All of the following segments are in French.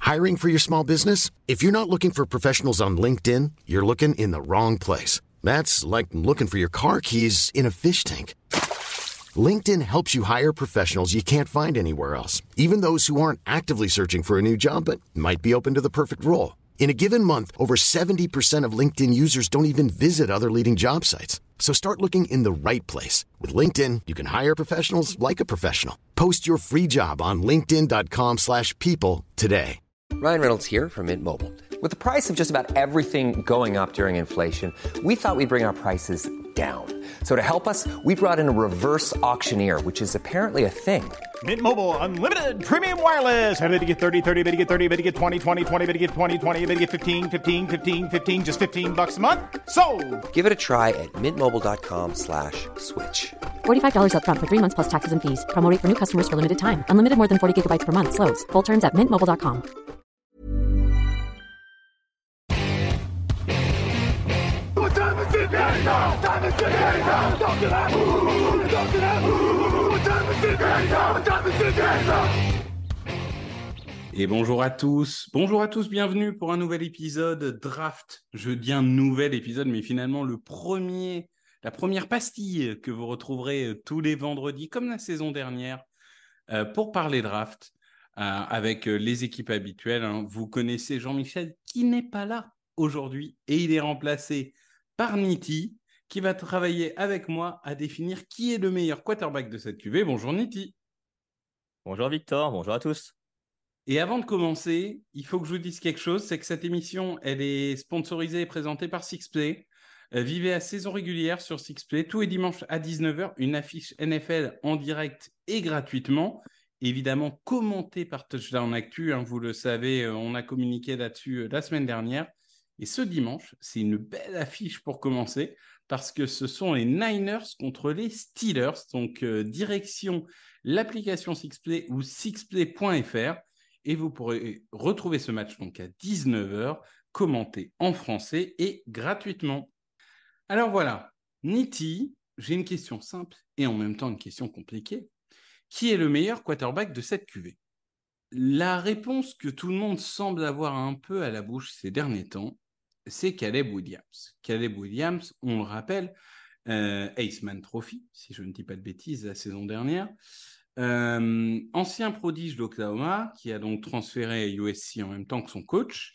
Hiring for your small business? If you're not looking for professionals on LinkedIn, you're looking in the wrong place. That's like looking for your car keys in a fish tank. LinkedIn helps you hire professionals you can't find anywhere else, even those who aren't actively searching for a new job but might be open to the perfect role. In a given month, over 70% of LinkedIn users don't even visit other leading job sites. So start looking in the right place. With LinkedIn, you can hire professionals like a professional. Post your free job on linkedin.com/people today. Ryan Reynolds here from Mint Mobile. With the price of just about everything going up during inflation, we thought we'd bring our prices down. So to help us, we brought in a reverse auctioneer, which is apparently a thing. Mint Mobile Unlimited Premium Wireless. How to get 30, 30, bit to get 30, bit to get 20, 20, 20, bit to get 20, 20, bit to get 15, 15, 15, 15, just $15 a month? Sold! Give it a try at mintmobile.com/switch. $45 up front for 3 months plus taxes and fees. Promo rate for new customers for limited time. Unlimited more than 40 gigabytes per month. Slows full terms at mintmobile.com. Et bonjour à tous, bienvenue pour un nouvel épisode Draft. Je dis un nouvel épisode, mais finalement la première pastille que vous retrouverez tous les vendredis, comme la saison dernière, pour parler Draft, avec les équipes habituelles. Hein. Vous connaissez Jean-Michel, qui n'est pas là aujourd'hui, et il est remplacé par Niti, qui va travailler avec moi à définir qui est le meilleur quarterback de cette QV. Bonjour Niti. Bonjour Victor, bonjour à tous. Et avant de commencer, il faut que je vous dise quelque chose, c'est que cette émission, elle est sponsorisée et présentée par Sixplay. Vivez à saison régulière sur Sixplay, tous les dimanches à 19h, une affiche NFL en direct et gratuitement. Évidemment, commentée par Touchdown Actu, hein, vous le savez, on a communiqué là-dessus la semaine dernière. Et ce dimanche, c'est une belle affiche pour commencer, parce que ce sont les Niners contre les Steelers. Donc, direction l'application Sixplay ou sixplay.fr. Et vous pourrez retrouver ce match donc à 19h, commenté en français et gratuitement. Alors voilà, Niti, j'ai une question simple et en même temps une question compliquée. Qui est le meilleur quarterback de cette QV ? La réponse que tout le monde semble avoir un peu à la bouche ces derniers temps, c'est Caleb Williams. Caleb Williams, on le rappelle, Heisman Trophy, si je ne dis pas de bêtises, la saison dernière. Ancien prodige d'Oklahoma, qui a donc transféré à USC en même temps que son coach,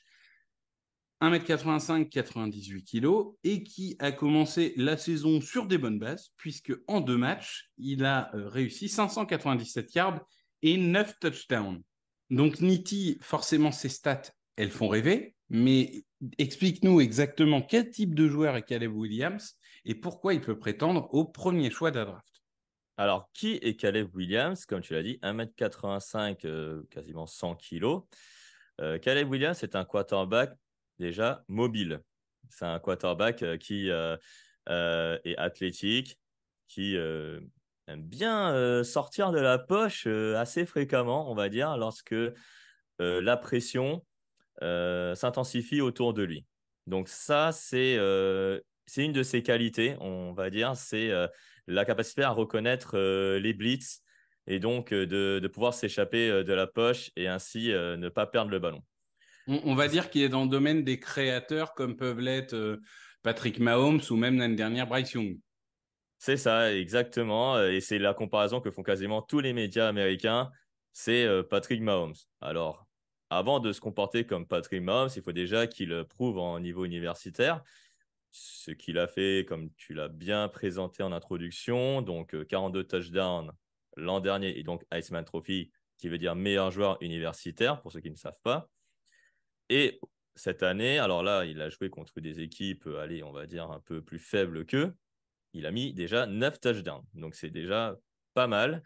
1m85, 98 kg, et qui a commencé la saison sur des bonnes bases, puisque en 2 matchs, il a réussi 597 yards et 9 touchdowns. Donc Niti, forcément, ses stats, elles font rêver, mais explique-nous exactement quel type de joueur est Caleb Williams et pourquoi il peut prétendre au premier choix de la draft. Alors, qui est Caleb Williams ? Comme tu l'as dit, 1m85, quasiment 100 kg. Caleb Williams est un quarterback déjà mobile. C'est un quarterback qui est athlétique, qui aime bien sortir de la poche assez fréquemment, on va dire, lorsque la pression s'intensifie autour de lui. Donc ça, c'est une de ses qualités, on va dire, c'est la capacité à reconnaître les blitz et donc de pouvoir s'échapper de la poche et ainsi ne pas perdre le ballon. On va dire qu'il est dans le domaine des créateurs comme peuvent l'être Patrick Mahomes ou même l'année dernière Bryce Young. C'est ça, exactement. Et c'est la comparaison que font quasiment tous les médias américains. C'est Patrick Mahomes. Alors, avant de se comporter comme Patrick Mahomes, il faut déjà qu'il prouve en niveau universitaire. Ce qu'il a fait, comme tu l'as bien présenté en introduction, donc 42 touchdowns l'an dernier et donc Heisman Trophy, qui veut dire meilleur joueur universitaire, pour ceux qui ne savent pas. Et cette année, alors là, il a joué contre des équipes, allez, on va dire un peu plus faibles qu'eux. Il a mis déjà 9 touchdowns, donc c'est déjà pas mal.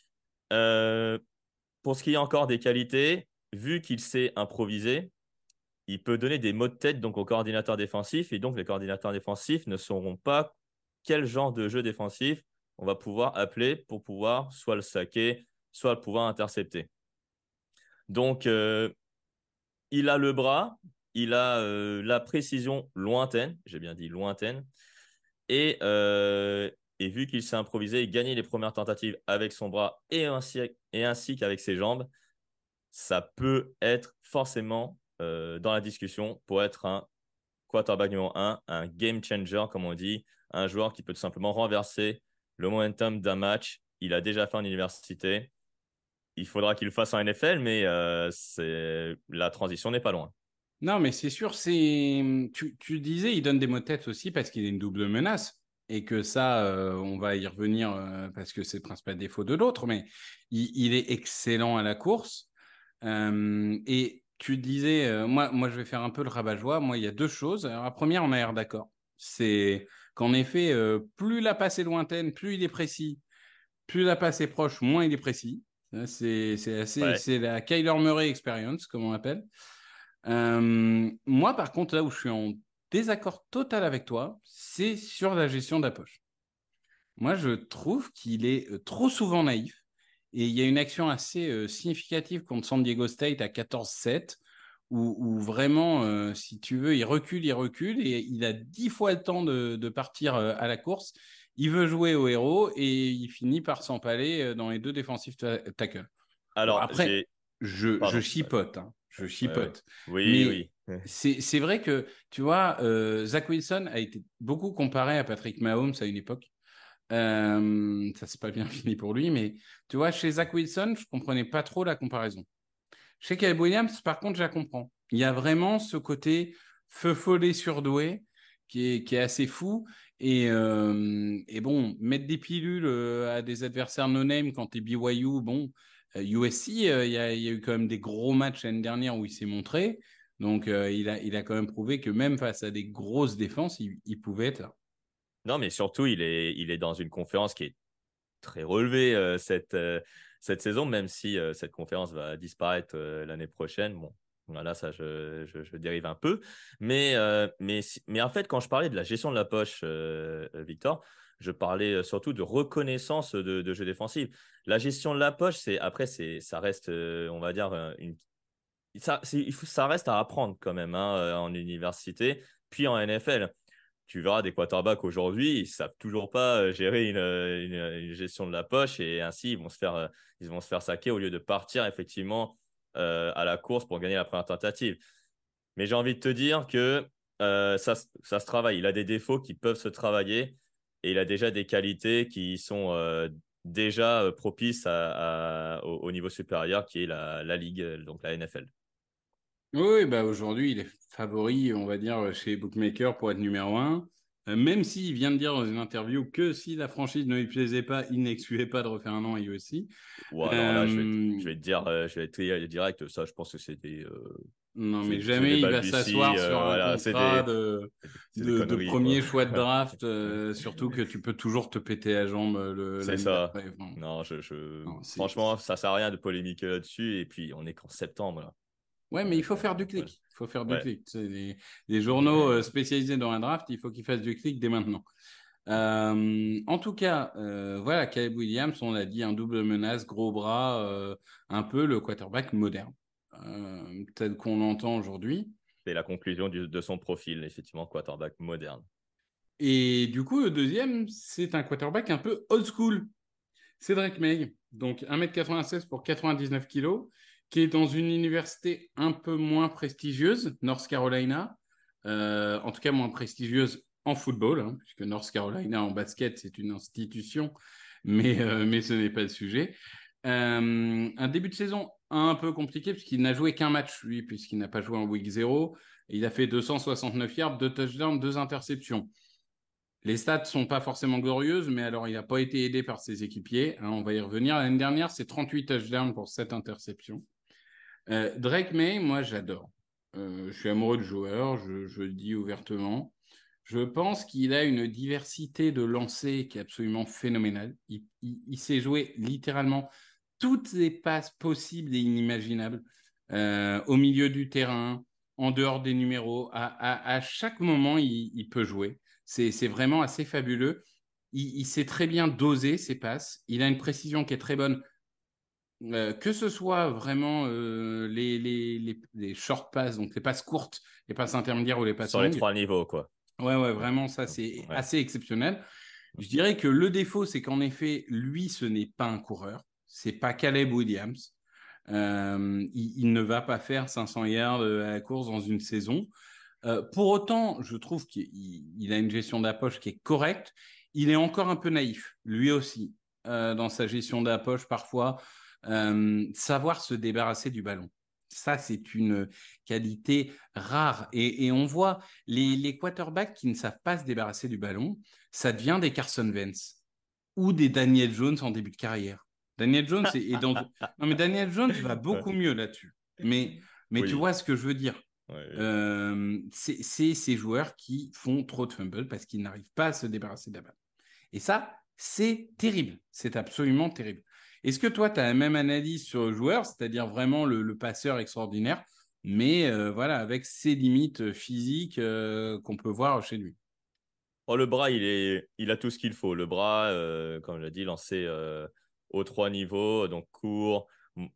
Pour ce qui est encore des qualités, vu qu'il sait improviser, il peut donner des mots de tête donc aux coordinateurs défensifs et donc les coordinateurs défensifs ne sauront pas quel genre de jeu défensif on va pouvoir appeler pour pouvoir soit le saquer, soit le pouvoir intercepter. Donc, il a le bras, il a la précision lointaine, j'ai bien dit lointaine, et vu qu'il s'est improvisé et gagné les premières tentatives avec son bras et ainsi qu'avec ses jambes, ça peut être forcément dans la discussion pour être un quarterback numéro 1, un game changer, comme on dit, un joueur qui peut tout simplement renverser le momentum d'un match. Il a déjà fait en université. Il faudra qu'il le fasse en NFL, mais la transition n'est pas loin. Non, mais c'est sûr, tu disais, il donne des mots de tête aussi parce qu'il est une double menace. Et que ça, on va y revenir parce que c'est le principal défaut de l'autre, mais il est excellent à la course. Et tu disais, moi, je vais faire un peu le rabat-joie. Moi, il y a deux choses. Alors, la première, on a l'air d'accord. C'est qu'en effet, plus la passe est lointaine, plus il est précis. Plus la passe est proche, moins il est précis. Ouais. C'est la Kyler Murray experience, comme on appelle. Moi, par contre, là où je suis en désaccord total avec toi, c'est sur la gestion de la poche. Moi, je trouve qu'il est trop souvent naïf. Et il y a une action assez significative contre San Diego State à 14-7, où vraiment, si tu veux, il recule, et il a 10 fois le temps de partir à la course. Il veut jouer au héros et il finit par s'empaler dans les deux défensifs tackles. Bon, Alors, après, je Pardon. chipote, hein, je Ouais. chipote. Oui, Mais oui. c'est vrai que, tu vois, Zach Wilson a été beaucoup comparé à Patrick Mahomes à une époque. Ça s'est pas bien fini pour lui, mais tu vois, chez Zach Wilson, je comprenais pas trop la comparaison. Chez Caleb Williams, par contre, je la comprends. Il y a vraiment ce côté feu follet surdoué qui est assez fou. Et bon, mettre des pilules à des adversaires no-name quand t'es BYU, bon, USC, il y a eu quand même des gros matchs l'année dernière où il s'est montré. Donc, il a quand même prouvé que même face à des grosses défenses, il pouvait être là. Non, mais surtout, il est dans une conférence qui est très relevée cette saison, même si cette conférence va disparaître l'année prochaine. Bon, voilà, ça, je dérive un peu. Mais en fait, quand je parlais de la gestion de la poche, Victor, je parlais surtout de reconnaissance de jeu défensif. La gestion de la poche, ça reste, on va dire, ça reste à apprendre quand même hein, en université, puis en NFL. Tu verras des quarterbacks aujourd'hui, ils ne savent toujours pas gérer une gestion de la poche et ainsi ils vont se faire saquer au lieu de partir effectivement à la course pour gagner la première tentative. Mais j'ai envie de te dire que ça se travaille. Il a des défauts qui peuvent se travailler et il a déjà des qualités qui sont déjà propices au niveau supérieur qui est la ligue, donc la NFL. Oui, bah aujourd'hui, il est favori, on va dire, chez les bookmakers pour être numéro un. Même s'il vient de dire dans une interview que si la franchise ne lui plaisait pas, il n'excluait pas de refaire un an à USC. Ou alors là, je vais te dire, je vais être direct. Ça, je pense que Non, mais c'est des jamais il va balbuties. s'asseoir sur un Voilà, contrat c'est des de conneries, quoi. premier choix de draft, surtout que tu peux toujours te péter la jambe C'est l'année ça. d'après. Enfin, Non, non, franchement, ça sert à rien de polémiquer là-dessus. Et puis, on est qu'en septembre, là. ouais, mais il faut faire du Ouais. clic. Il faut faire du Ouais. clic. C'est les journaux spécialisés dans un draft, il faut qu'ils fassent du clic dès maintenant. En tout cas, voilà, Caleb Williams, on l'a dit, un double menace, gros bras, un peu le quarterback moderne, tel qu'on l'entend aujourd'hui. C'est la conclusion de son profil, effectivement, quarterback moderne. Et du coup, le deuxième, c'est un quarterback un peu old school. C'est Drake May, donc 1m96 pour 99 kilos, qui est dans une université un peu moins prestigieuse, North Carolina, en tout cas moins prestigieuse en football, hein, puisque North Carolina en basket, c'est une institution, mais ce n'est pas le sujet. Un début de saison un peu compliqué, puisqu'il n'a joué qu'un match, lui, puisqu'il n'a pas joué en week 0. Il a fait 269 yards, 2 touchdowns, 2 interceptions. Les stats ne sont pas forcément glorieuses, mais alors il n'a pas été aidé par ses équipiers. Hein, on va y revenir. L'année dernière, c'est 38 touchdowns pour 7 interceptions. Drake May, moi, j'adore. Je suis amoureux du joueur, je le dis ouvertement. Je pense qu'il a une diversité de lancers qui est absolument phénoménale. Il sait jouer littéralement toutes les passes possibles et inimaginables au milieu du terrain, en dehors des numéros. À chaque moment, il peut jouer. C'est vraiment assez fabuleux. Il sait très bien doser ses passes. Il a une précision qui est très bonne. Que ce soit vraiment les short passes, donc les passes courtes, les passes intermédiaires ou les passes Sur les longues. 3 niveaux, quoi. Ouais, vraiment, ça, c'est Ouais. assez exceptionnel. Je dirais que le défaut, c'est qu'en effet, lui, ce n'est pas un coureur. C'est pas Caleb Williams. Il ne va pas faire 500 yards à la course dans une saison. Pour autant, je trouve qu'il a une gestion d'approche qui est correcte. Il est encore un peu naïf, lui aussi, dans sa gestion d'approche parfois. Savoir se débarrasser du ballon. Ça, c'est une qualité rare. Et on voit les quarterbacks qui ne savent pas se débarrasser du ballon, ça devient des Carson Wentz ou des Daniel Jones en début de carrière. Daniel Jones est dans... Non, mais Daniel Jones va beaucoup mieux là-dessus. Mais tu Oui. vois ce que je veux dire. Ouais. C'est ces joueurs qui font trop de fumbles parce qu'ils n'arrivent pas à se débarrasser de la balle. Et ça, c'est terrible. C'est absolument terrible. Est-ce que toi, tu as la même analyse sur le joueur, c'est-à-dire vraiment le passeur extraordinaire, mais voilà, avec ses limites physiques qu'on peut voir chez lui? Oh, le bras, il a tout ce qu'il faut. Le bras, comme je l'ai dit, lancé aux 3 niveaux, donc court,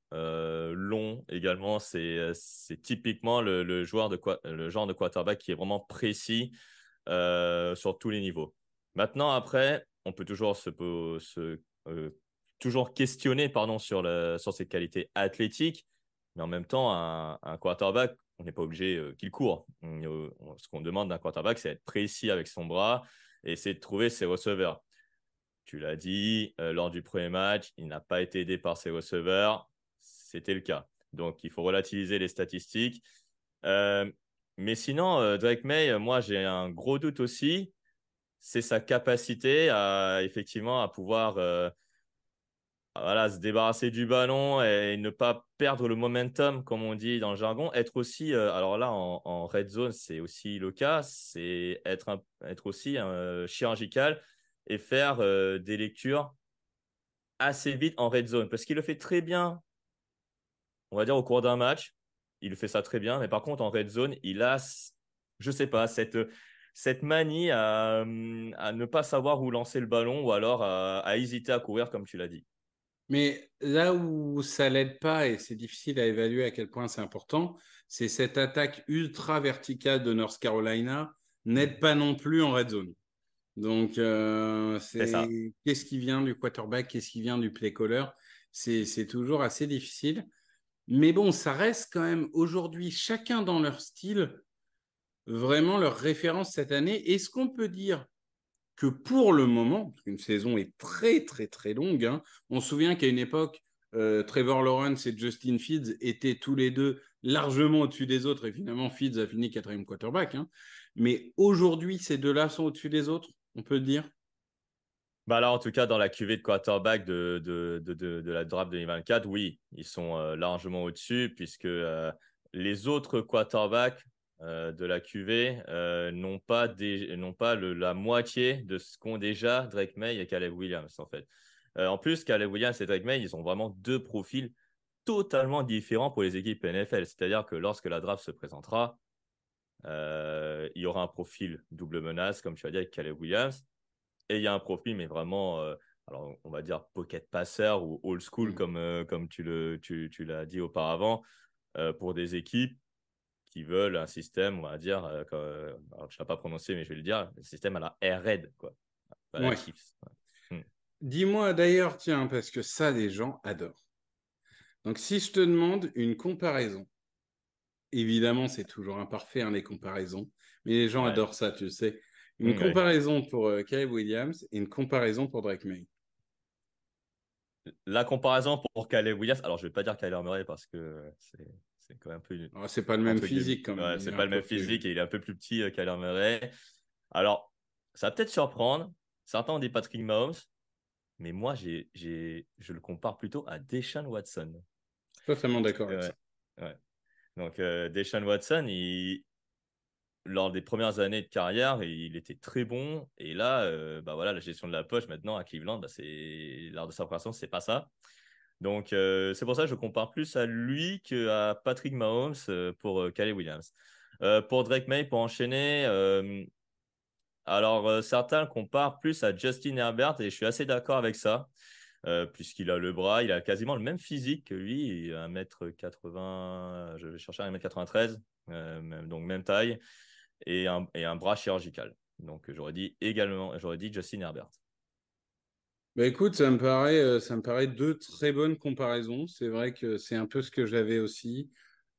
long également. C'est typiquement le genre de quarterback qui est vraiment précis sur tous les niveaux. Maintenant, après, on peut toujours toujours questionner sur ses qualités athlétiques, mais en même temps, un quarterback, on n'est pas obligé qu'il court. Ce qu'on demande d'un quarterback, c'est être précis avec son bras et essayer de trouver ses receveurs. Tu l'as dit, lors du premier match, il n'a pas été aidé par ses receveurs. C'était le cas. Donc, il faut relativiser les statistiques. Euh, mais sinon, Drake May, moi, j'ai un gros doute aussi. C'est sa capacité effectivement à pouvoir voilà, se débarrasser du ballon et ne pas perdre le momentum, comme on dit dans le jargon. Être aussi, alors là, en red zone, c'est aussi le cas, c'est être aussi chirurgical et faire des lectures assez vite en red zone. Parce qu'il le fait très bien, on va dire, au cours d'un match. Il fait ça très bien, mais par contre, en red zone, il a, je sais pas, cette manie à ne pas savoir où lancer le ballon ou alors à hésiter à courir, comme tu l'as dit. Mais là où ça l'aide pas, et c'est difficile à évaluer à quel point c'est important, c'est cette attaque ultra verticale de North Carolina n'aide pas non plus en red zone. Donc, C'est ça. qu'est-ce qui vient du quarterback, qu'est-ce qui vient du play caller? C'est toujours assez difficile. Mais bon, ça reste quand même aujourd'hui, chacun dans leur style, vraiment leur référence cette année. Est-ce qu'on peut dire que pour le moment, parce qu'une saison est très très très longue, hein, on se souvient qu'à une époque, Trevor Lawrence et Justin Fields étaient tous les deux largement au-dessus des autres, et finalement Fields a fini quatrième quarterback. Hein. Mais aujourd'hui, ces deux-là sont au-dessus des autres, on peut le dire. Bah là, en tout cas, dans la cuvée de quarterback de la draft 2024, oui, ils sont largement au-dessus, puisque les autres quarterbacks de la cuvée n'ont pas la moitié de ce qu'ont déjà Drake May et Caleb Williams, en fait. En plus, Caleb Williams et Drake May, ils ont vraiment deux profils totalement différents pour les équipes NFL. C'est-à-dire que lorsque la draft se présentera, il y aura un profil double menace, comme tu as dit, avec Caleb Williams. Et il y a un profil, mais vraiment, alors on va dire pocket passeur ou old school, Mm. comme tu l'as dit auparavant, pour des équipes qui veulent un système, on va dire, alors je ne l'ai pas prononcé, mais je vais le dire, un système à la Air Raid, quoi. À la Ouais. Chiefs. Ouais. Dis-moi d'ailleurs, tiens, parce que ça, les gens adorent. Donc, si je te demande une comparaison, évidemment, c'est toujours imparfait, hein, les comparaisons, mais les gens Ouais. adorent ça, tu sais. Une Ouais. comparaison pour Caleb Williams et une comparaison pour Drake May. La comparaison pour Caleb Williams, alors je ne vais pas dire Kyler Murray parce que c'est quand même un peu, Alors, c'est pas le même entre guillemets, physique quand même, ouais, il c'est est pas un le peu même plus. physique et il est un peu plus petit, Kyler Murray. Alors, ça va peut-être surprendre. Certains ont dit Patrick Mahomes, mais moi, je le compare plutôt à Deshaun Watson. Totalement d'accord avec Ouais, ça. ouais. Donc, Deshaun Watson, lors des premières années de carrière, il était très bon. Et là, bah voilà, la gestion de la poche maintenant à Cleveland, bah lors de sa préparation, c'est pas ça. Donc, c'est pour ça que je compare plus à lui qu'à Patrick Mahomes pour Caleb Williams. Pour Drake May, pour enchaîner, alors certains le comparent plus à Justin Herbert et je suis assez d'accord avec ça. Puisqu'il a le bras, il a quasiment le même physique que lui, il a 1m80, je vais chercher 1m93, donc même taille, et un bras chirurgical. Donc j'aurais dit Justin Herbert. Bah écoute, ça me paraît deux très bonnes comparaisons. C'est vrai que c'est un peu ce que j'avais aussi.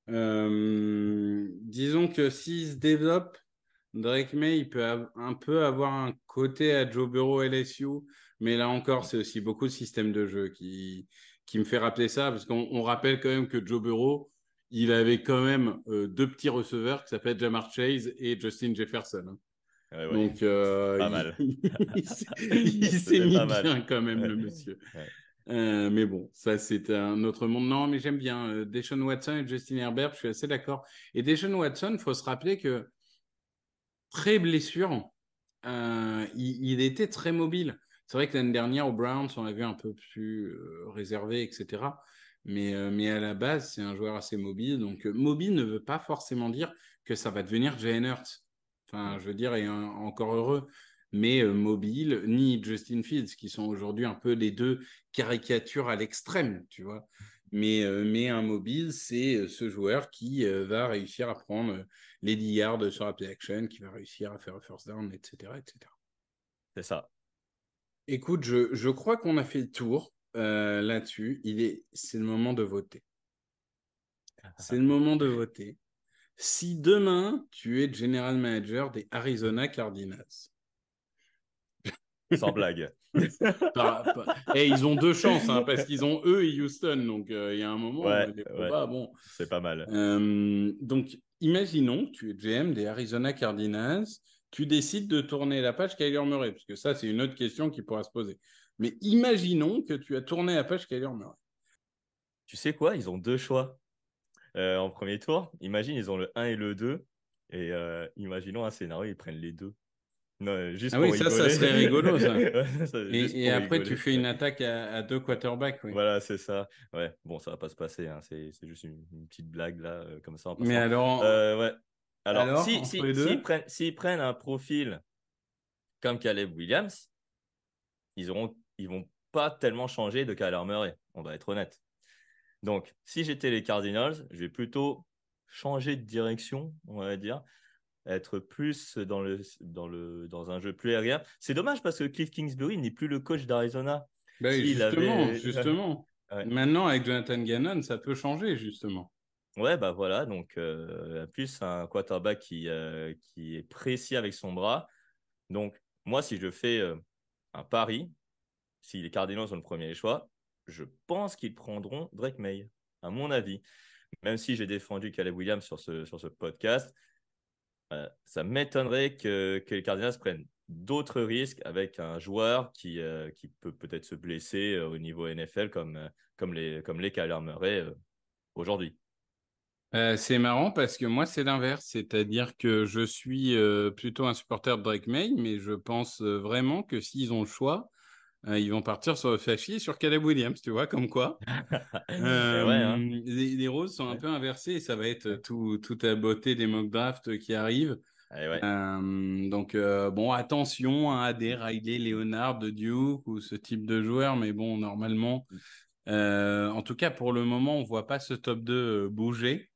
Disons que s'il se développe, Drake May, il peut un peu avoir un côté à Joe Burrow LSU, mais là encore, c'est aussi beaucoup de système de jeu qui me fait rappeler ça, parce qu'on rappelle quand même que Joe Burrow, il avait quand même deux petits receveurs qui s'appellent Jamar Chase et Justin Jefferson, hein. Ouais. Donc, Pas mal. il s'est C'était mis pas mal. bien quand même, le monsieur. Ouais. Mais bon, ça, c'est un autre monde. Non, mais j'aime bien Deshaun Watson et Justin Herbert, je suis assez d'accord. Et Deshaun Watson, il faut se rappeler que très blessure, il était très mobile. C'est vrai que l'année dernière, aux Browns, on l'a vu un peu plus réservé, etc. Mais à la base, c'est un joueur assez mobile. Donc, mobile ne veut pas forcément dire que ça va devenir Jalen Hurts. Enfin, je veux dire, et encore heureux. Mais mobile, ni Justin Fields, qui sont aujourd'hui un peu les deux caricatures à l'extrême, tu vois. Mais un mobile, c'est ce joueur qui va réussir à prendre les 10 yards sur la play action, qui va réussir à faire un first down, etc., etc. C'est ça. Écoute, je crois qu'on a fait le tour là-dessus. C'est le moment de voter. C'est le moment de voter. Si demain, tu es general manager des Arizona Cardinals. Sans blague. Et ils ont deux chances, hein, parce qu'ils ont eux et Houston. Donc, il y a un moment, les probas, bon. C'est pas mal. Donc, imaginons que tu es GM des Arizona Cardinals. Tu décides de tourner la page Kyler Murray, parce que ça, c'est une autre question qui pourra se poser. Mais imaginons que tu as tourné la page Kyler Murray. Tu sais quoi? Ils ont deux choix en premier tour. Imagine, ils ont le 1 et le 2. Et imaginons un scénario, ils prennent les deux. Non, juste Ah pour oui, ça rigoler. serait rigolo, ça. Juste Et pour après, rigoler. tu fais une attaque à deux quarterbacks, oui. Voilà, c'est ça. Ouais, bon, ça va pas se passer, hein. C'est juste une petite blague là, comme ça en Mais passant. Ouais. Alors, entre les deux, s'ils prennent un profil comme Caleb Williams, ils vont pas tellement changer de Kyler Murray. On va être honnête. Donc, si j'étais les Cardinals, je vais plutôt changer de direction, on va dire, être plus dans un jeu plus aérien. C'est dommage parce que Cliff Kingsbury n'est plus le coach d'Arizona. ben S'il justement. Ouais. Maintenant, avec Jonathan Gannon, ça peut changer, justement. Ouais, bah voilà, donc plus un quarterback qui est précis avec son bras. Donc, moi, si je fais un pari, si les Cardinals ont le premier choix, je pense qu'ils prendront Drake May, à mon avis. Même si j'ai défendu Caleb Williams sur ce podcast, ça m'étonnerait que les Cardinals prennent d'autres risques avec un joueur qui peut peut-être se blesser au niveau NFL comme les Kyler Murray aujourd'hui. C'est marrant parce que moi, c'est l'inverse. C'est-à-dire que je suis plutôt un supporter de Drake May, mais je pense vraiment que s'ils ont le choix, ils vont partir sur le flashy sur Caleb Williams, tu vois, comme quoi. Et ouais, hein. Les rôles sont un peu inversés et ça va être toute la beauté des mock drafts qui arrivent. Et ouais. Donc, bon, attention à des Riley Leonard de Duke ou ce type de joueur, mais bon, normalement, en tout cas, pour le moment, on ne voit pas ce top 2 bouger.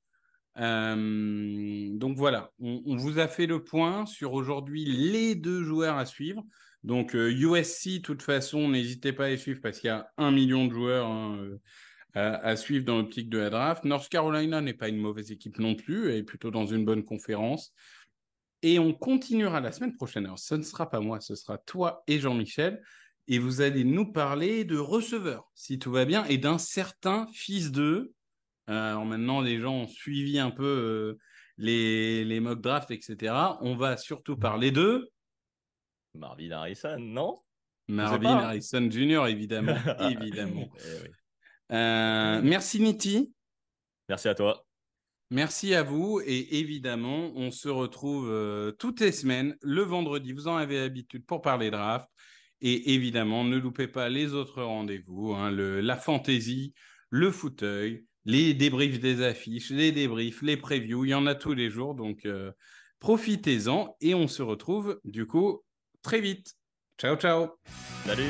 Donc voilà, on vous a fait le point sur aujourd'hui les deux joueurs à suivre. Donc USC, de toute façon, n'hésitez pas à les suivre parce qu'il y a 1 million de joueurs à suivre dans l'optique de la draft. North Carolina n'est pas une mauvaise équipe non plus, elle est plutôt dans une bonne conférence. Et on continuera la semaine prochaine. Alors, ce ne sera pas moi, ce sera toi et Jean-Michel. Et vous allez nous parler de receveurs, si tout va bien, et d'un certain fils d'eux. Alors maintenant, les gens ont suivi un peu les mock drafts, etc. On va surtout parler de Marvin Harrison, non? Marvin Harrison Jr., évidemment. Évidemment. Oui. Merci, Niti. Merci à toi. Merci à vous. Et évidemment, on se retrouve toutes les semaines, le vendredi. Vous en avez l'habitude pour parler draft. Et évidemment, ne loupez pas les autres rendez-vous, hein, la fantaisie, le fauteuil, les débriefs des affiches, les débriefs, les previews, il y en a tous les jours, donc profitez-en et on se retrouve du coup très vite. Ciao, ciao. Salut.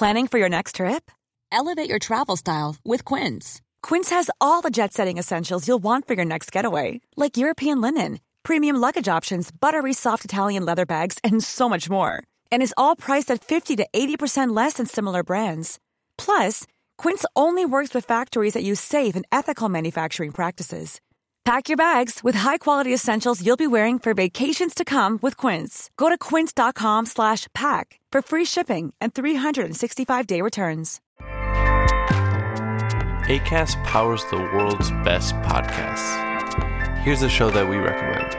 Planning for your next trip? Elevate your travel style with Quince. Quince has all the jet-setting essentials you'll want for your next getaway, like European linen, premium luggage options, buttery soft Italian leather bags, and so much more. And is all priced at 50 to 80% less than similar brands. Plus, Quince only works with factories that use safe and ethical manufacturing practices. Pack your bags with high-quality essentials you'll be wearing for vacations to come with Quince. Go to quince.com/pack for free shipping and 365-day returns. Acast powers the world's best podcasts. Here's a show that we recommend.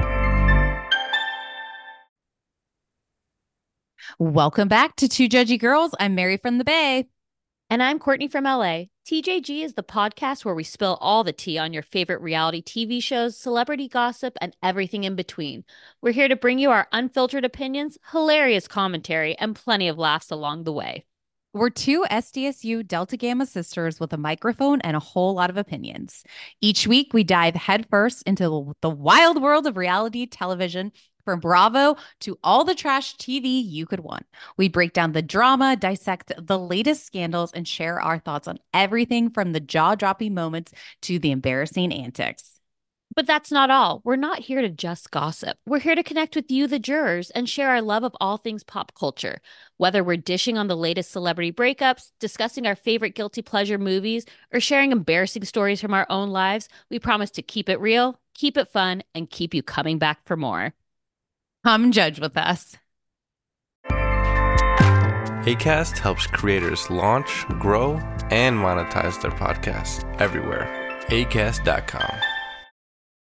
Welcome back to Two Judgy Girls. I'm Mary from the Bay. And I'm Courtney from LA. TJG is the podcast where we spill all the tea on your favorite reality TV shows, celebrity gossip, and everything in between. We're here to bring you our unfiltered opinions, hilarious commentary, and plenty of laughs along the way. We're two SDSU Delta Gamma sisters with a microphone and a whole lot of opinions. Each week, we dive headfirst into the wild world of reality television, from Bravo to all the trash TV you could want. We break down the drama, dissect the latest scandals, and share our thoughts on everything from the jaw-dropping moments to the embarrassing antics. But that's not all. We're not here to just gossip. We're here to connect with you, the jurors, and share our love of all things pop culture. Whether we're dishing on the latest celebrity breakups, discussing our favorite guilty pleasure movies, or sharing embarrassing stories from our own lives, we promise to keep it real, keep it fun, and keep you coming back for more. Come judge with us. Acast helps creators launch, grow, and monetize their podcasts everywhere. Acast.com.